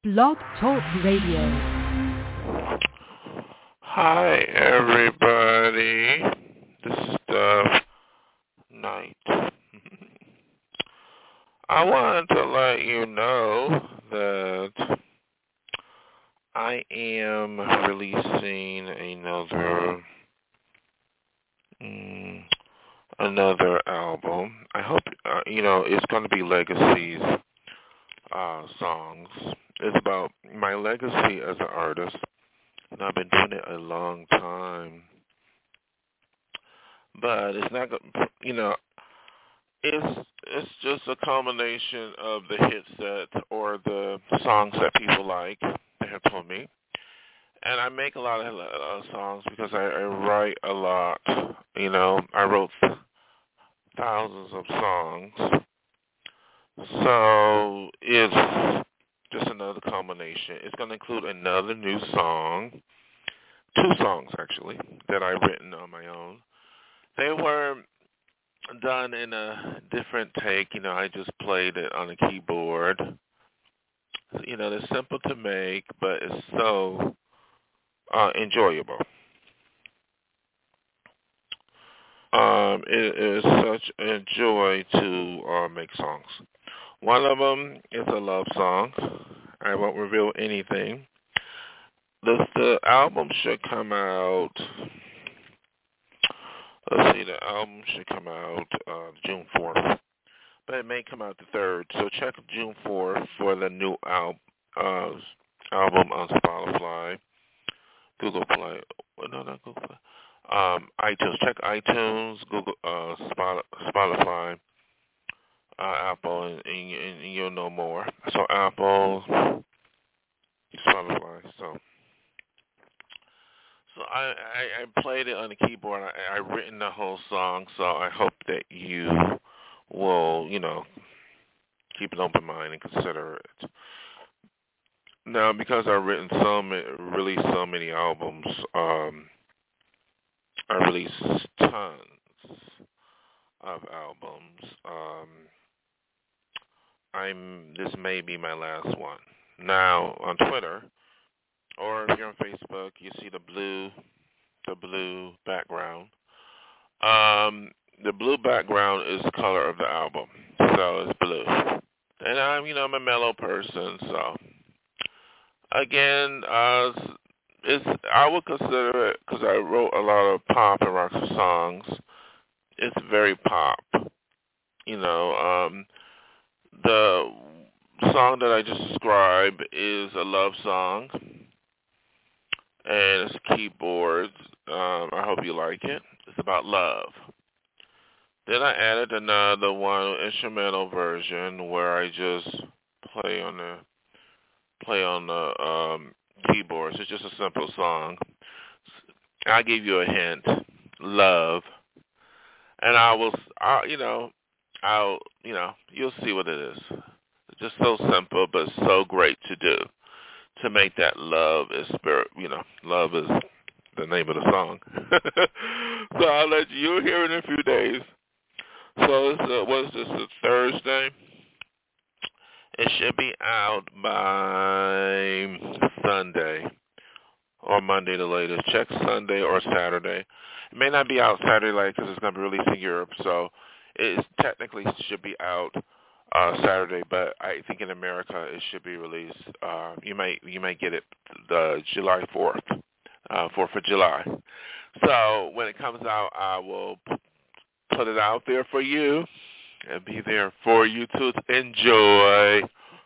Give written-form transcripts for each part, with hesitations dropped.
Blog Talk Radio. Hi, everybody. This is Dove Knight. I wanted to let you know that I am releasing another album. I hope it's going to be Legacy's songs. It's about my legacy as an artist, and I've been doing it a long time. But it's not, it's just a combination of the hits or the songs that people like. They have told me, and I make a lot of songs because I write a lot. I wrote thousands of songs, so it's just another combination. It's going to include another new song, 2 songs actually that I've written on my own. They were done in a different take. I just played it on a keyboard. They're simple to make, but it's so enjoyable. It is such a joy to make songs. One of them is a love song. I won't reveal anything. The album should come out. Let's see, the album should come out June 4th, but it may come out the 3rd. So check June 4th for the new album on Spotify, Google Play. No, not Google Play. iTunes. Check iTunes, Google, Spotify, Apple, and you'll know more. So Apple, Spotify. So I played it on the keyboard. I written the whole song, so I hope that you will, keep an open mind and consider it. Now, because I've released so many albums, I released tons of albums. This may be my last one. Now, on Twitter, or if you're on Facebook, you see the blue background. The blue background is the color of the album, so it's blue. And I'm a mellow person, so again, I would consider it, because I wrote a lot of pop and rock songs. It's very pop, The song that I just described is a love song, and it's keyboards. I hope you like it. It's about love. Then I added another one, instrumental version, where I just play on the keyboards. It's just a simple song. I'll give you a hint. Love. And you'll see what it is. It's just so simple, but so great to do. To make that love is spirit, love is the name of the song. So I'll let you'll hear it in a few days. So what's this, a Thursday? It should be out by Sunday or Monday the latest. Check Sunday or Saturday. It may not be out Saturday because it's going to be released in Europe, so it technically should be out Saturday, but I think in America it should be released. You may get it the July 4th, 4th of July. So when it comes out, I will put it out there for you and be there for you to enjoy.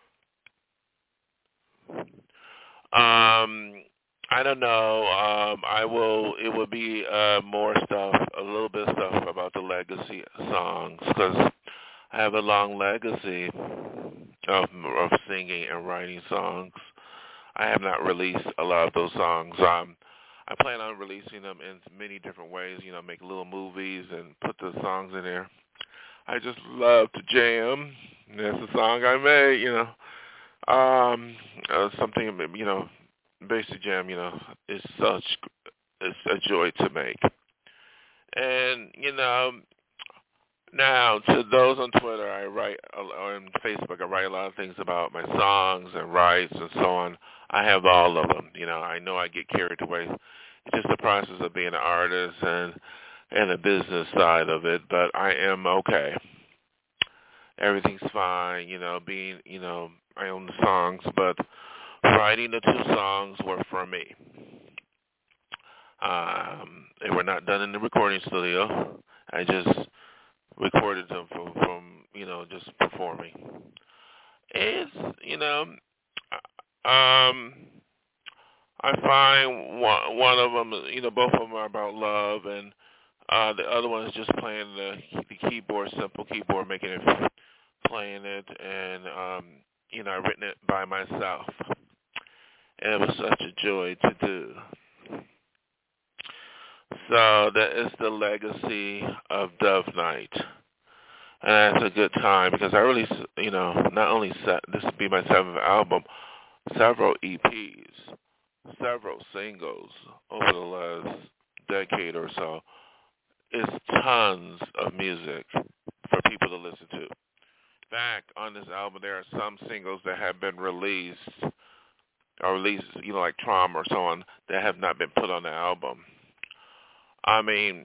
I don't know. It will be more stuff, a little bit of stuff about the legacy songs, because I have a long legacy of singing and writing songs. I have not released a lot of those songs. I plan on releasing them in many different ways, make little movies and put the songs in there. I just love to jam. That's a song I made, something, basic jam, it's a joy to make. And, Now, to those on Twitter, I write, or on Facebook, I write a lot of things about my songs and rights and so on. I have all of them. I know I get carried away. It's just the process of being an artist and the business side of it, but I am okay. Everything's fine, I own the songs, but writing the two songs were for me. They were not done in the recording studio. I just recorded them from just performing. It's um I find one of them, both of them are about love, and the other one is just playing the keyboard, simple keyboard, making it, playing it, and I've written it by myself, and it was such a joy to do. So that is the legacy of Dove Night. And that's a good time because I really, not only this will be my seventh album, several EPs, several singles over the last decade or so. It's tons of music for people to listen to. In fact, on this album, there are some singles that have been released, like Trauma or so on, that have not been put on the album. I mean,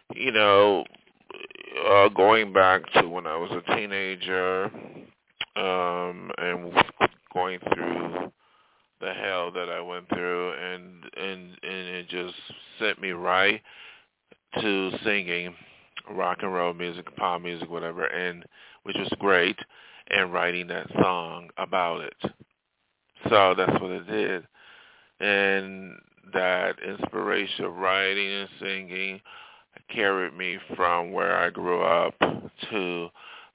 going back to when I was a teenager, and going through the hell that I went through, and it just sent me right to singing rock and roll music, pop music, whatever, and which was great, and writing that song about it. So that's what it did. And that inspiration of writing and singing carried me from where I grew up to,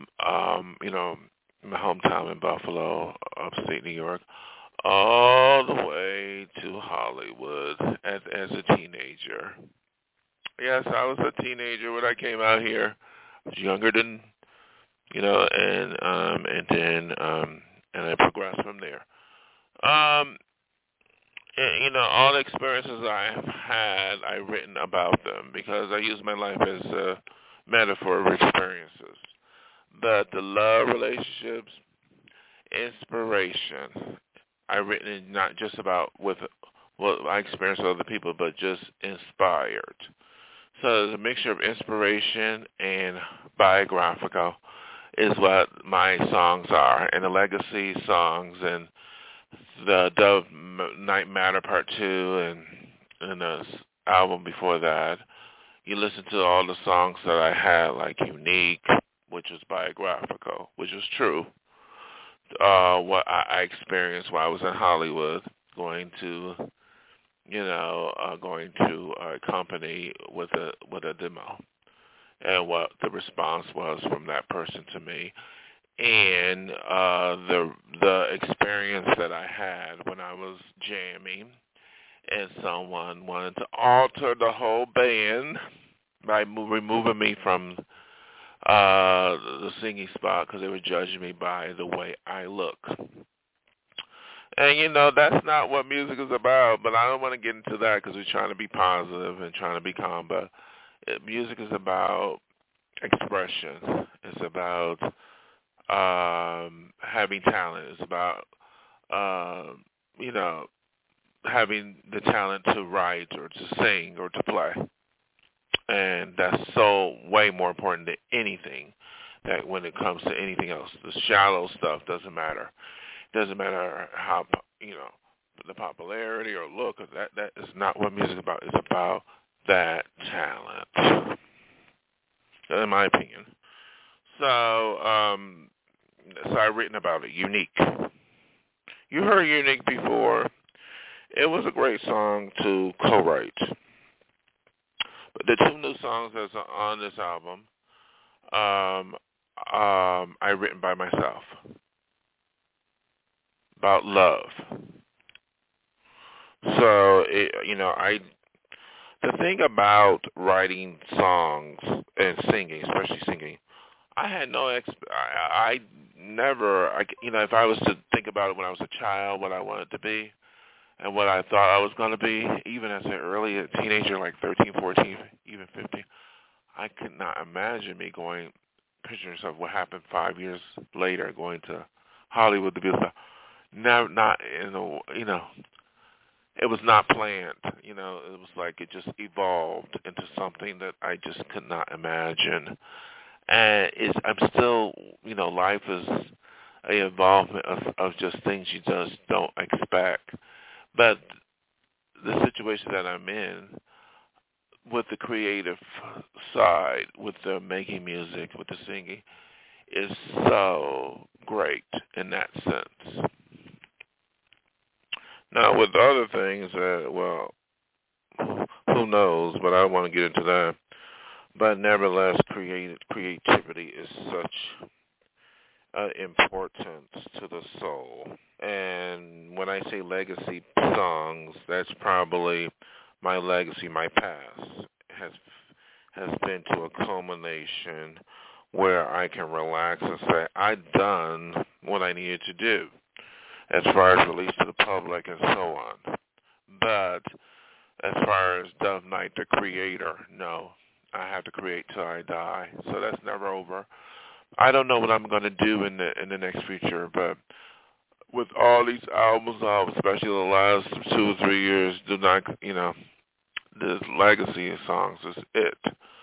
my hometown in Buffalo, upstate New York, all the way to Hollywood as a teenager. Yes, I was a teenager when I came out here. I was younger than, and I progressed from there. All the experiences I've had, I've written about them because I use my life as a metaphor of experiences. But the love, relationships, inspiration, I've written it not just about with what I experienced with other people, but just inspired. So there's a mixture of inspiration and biographical is what my songs are, and the legacy songs and the Dove Night Matter Part 2 and the album before that. You listen to all the songs that I had, like Unique, which was biographical, which was true. What I experienced while I was in Hollywood, going to a company with a demo, and what the response was from that person to me, and the experience that I had when I was jamming, and someone wanted to alter the whole band by removing me from the singing spot because they were judging me by the way I look. And, that's not what music is about, but I don't want to get into that because we're trying to be positive and trying to be calm, but music is about expression. It's about having talent. It's about, having the talent to write or to sing or to play. And that's so way more important than anything that when it comes to anything else. The shallow stuff doesn't matter. It doesn't matter how, the popularity or look. That is not what music is about. It's about that talent, in my opinion. So I've written about it. Unique. You heard Unique before. It was a great song to co-write. But the two new songs that's on this album, I written by myself about love. So the thing about writing songs and singing, especially singing, I had I never, if I was to think about it when I was a child, what I wanted to be, and what I thought I was going to be, even as an early teenager, like 13, 14, even 15, I could not imagine me going picture yourself what happened 5 years later, going to Hollywood to be a star. Never, not it was not planned. It was like it just evolved into something that I just could not imagine. And I'm still, life is a involvement of just things you just don't expect. But the situation that I'm in with the creative side, with the making music, with the singing, is so great in that sense. Now, with other things, who knows? But I don't want to get into that. But nevertheless, creativity is such importance to the soul. And when I say legacy songs, that's probably my legacy. My past has been to a culmination where I can relax and say, I've done what I needed to do as far as release to the public and so on. But as far as Dove Knight, the creator, no, I have to create till I die. So that's never over. I don't know what I'm going to do in the next future, but with all these albums out, especially the last 2 or 3 years, the legacy of songs is it.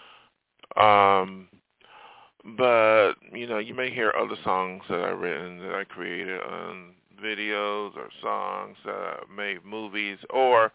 But, you may hear other songs that I've written, that I created on videos or songs that I made movies, or,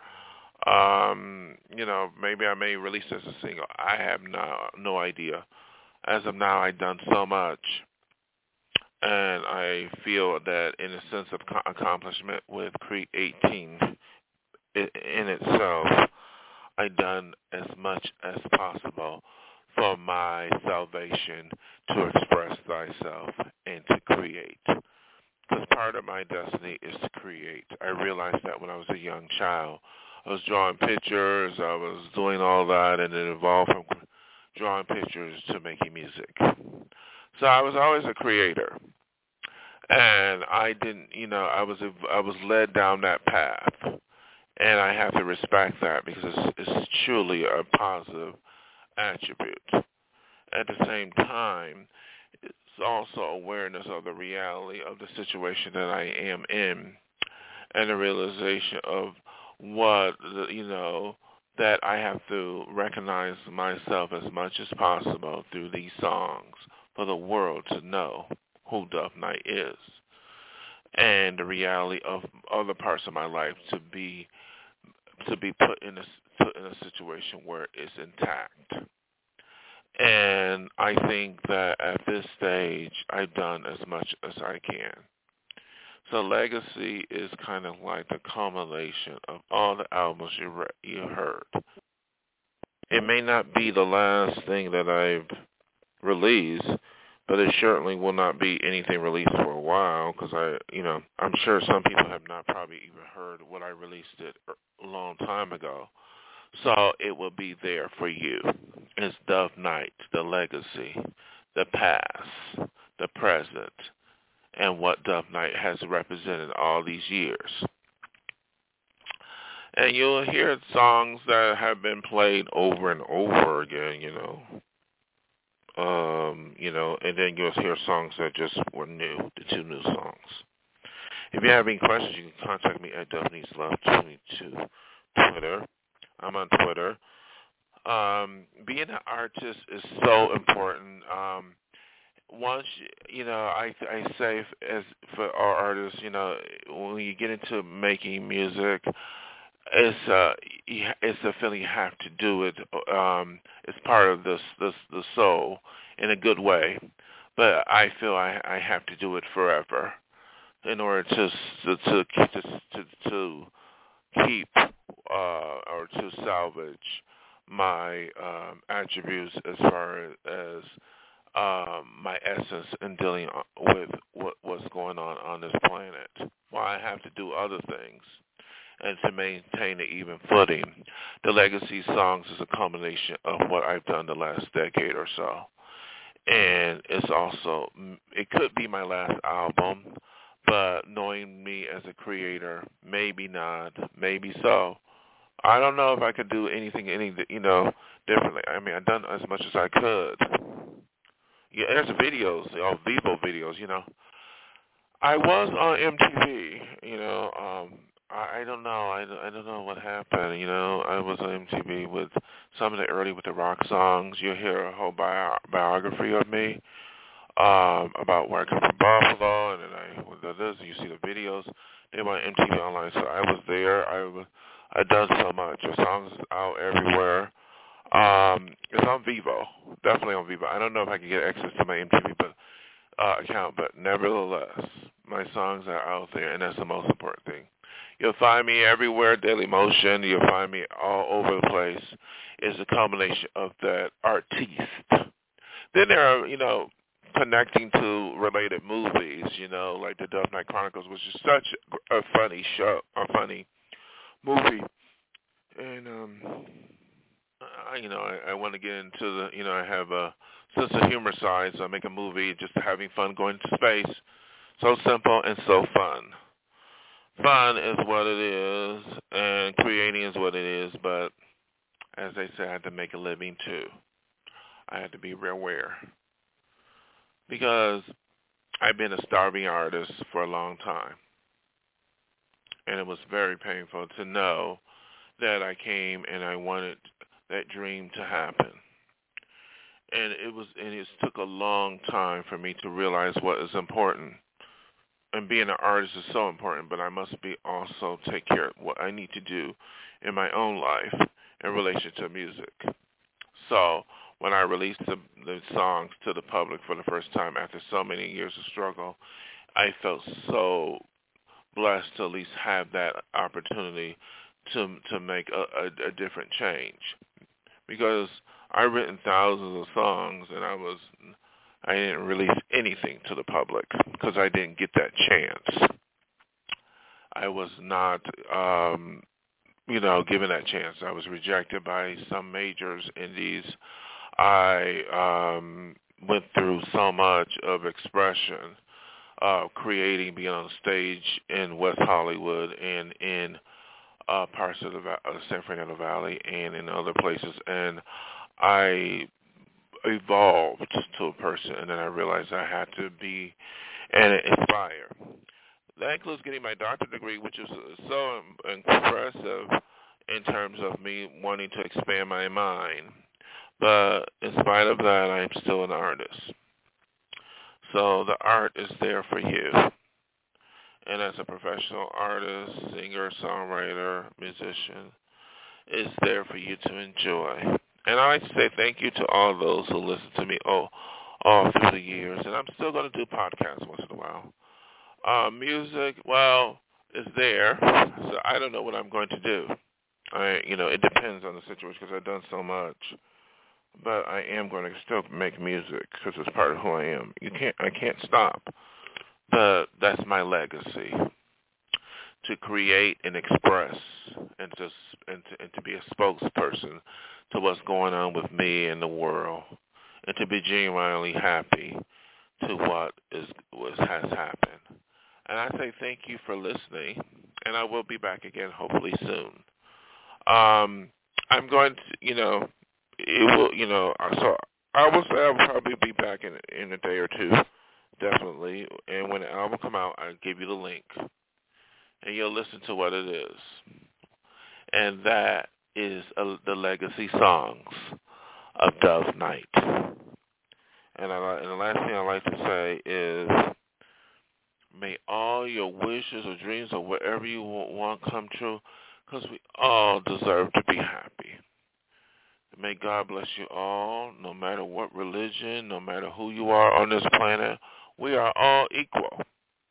maybe I may release as a single. I have no idea. As of now, I've done so much, and I feel that in a sense of accomplishment with creating in itself, I've done as much as possible for my salvation to express thyself and to create. Because part of my destiny is to create. I realized that when I was a young child. I was drawing pictures, I was doing all that, and it evolved from drawing pictures to making music. So I was always a creator. And I didn't, I was led down that path. And I have to respect that because it's truly a positive attribute. At the same time, it's also awareness of the reality of the situation that I am in, and the realization of what, that I have to recognize myself as much as possible through these songs for the world to know who Dove Knight is, and the reality of other parts of my life to be put in a situation where it's intact. And I think that at this stage, I've done as much as I can. So legacy is kind of like the culmination of all the albums you heard. It may not be the last thing that I've released, but it certainly will not be anything released for a while because I'm sure some people have not probably even heard what I released it a long time ago. So it will be there for you. It's Dove Knight, the legacy, the past, the present, and what Dove Knight has represented all these years. And you'll hear songs that have been played over and over again, and then you'll hear songs that just were new, the 2 new songs. If you have any questions, you can contact me at DoveNeedsLove22 Twitter. I'm on Twitter. Being an artist is so important. Once I say as for our artists, when you get into making music, it's a feeling you have to do it. It's part of the soul in a good way, but I feel I have to do it forever in order to keep or to salvage my attributes as far as my essence in dealing with what's going on this planet. Well, I have to do other things and to maintain an even footing. The legacy songs is a combination of what I've done the last decade or so. And it's also, it could be my last album, but knowing me as a creator, maybe not, maybe so. I don't know if I could do anything differently. I mean, I've done as much as I could. Yeah, there's videos, Vivo videos. I was on MTV. I don't know. I don't know what happened. I was on MTV with some of the early with the rock songs. You'll hear a whole biography of me about where I come from, Buffalo, and then you see the videos. They were on MTV Online, so I was there. I done so much. The songs out everywhere. It's on Vivo, definitely on Vivo. I don't know if I can get access to my MTV account, but nevertheless, my songs are out there, and that's the most important thing. You'll find me everywhere, Daily Motion. You'll find me all over the place. It's a combination of that artiste. Then there are, connecting to related movies, like the Dove Night Chronicles, which is such a funny show, a funny movie. And, I want to get into I have a sense of humor side, so I make a movie just having fun going to space. So simple and so fun. Fun is what it is, and creating is what it is, but as they say, I had to make a living too. I had to be real aware. Because I've been a starving artist for a long time. And it was very painful to know that I came and I wanted that dream to happen. And it took a long time for me to realize what is important. And being an artist is so important, but I must also take care of what I need to do in my own life in relation to music. So when I released the songs to the public for the first time after so many years of struggle, I felt so blessed to at least have that opportunity to make a different change. Because I've written thousands of songs, and I didn't release anything to the public because I didn't get that chance. I was not, given that chance. I was rejected by some majors, indies. I went through so much of expression, creating, being on stage in West Hollywood and in parts of the San Fernando Valley and in other places. And I evolved to a person, and then I realized I had to be and inspire. That includes getting my doctorate degree, which is so impressive in terms of me wanting to expand my mind. But in spite of that, I am still an artist. So the art is there for you. And as a professional artist, singer, songwriter, musician, it's there for you to enjoy. And I like to say thank you to all those who listen to me all through the years. And I'm still going to do podcasts once in a while. Music, well, is there. So I don't know what I'm going to do. It depends on the situation because I've done so much. But I am going to still make music because it's part of who I am. I can't stop. But that's my legacy, to create and express and to be a spokesperson to what's going on with me and the world, and to be genuinely happy to what has happened. And I say thank you for listening, and I will be back again hopefully soon. I'm going to, it will, so I will say I'll probably be back in a day or two, definitely. And when the album come out, I'll give you the link, and you'll listen to what it is. And that is the legacy songs of Dove Night. And the last thing I like to say is, may all your wishes or dreams or whatever you want come true, because we all deserve to be happy. May God bless you all, no matter what religion, no matter who you are on this planet. We are all equal.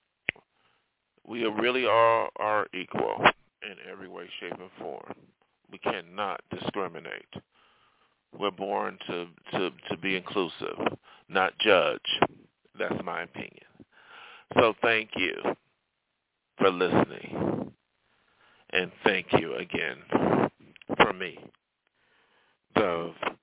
We really are equal in every way, shape, and form. We cannot discriminate. We're born to be inclusive, not judge. That's my opinion. So thank you for listening. And thank you again from me, Dove.